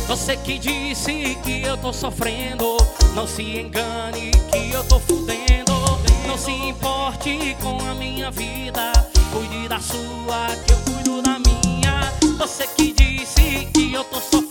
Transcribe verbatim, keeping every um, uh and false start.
Você que disse que eu tô sofrendo, não se engane que eu tô fudendo. Não se importe com a minha vida, cuide da sua que eu cuido da minha. Você que disse que eu tô sofrendo,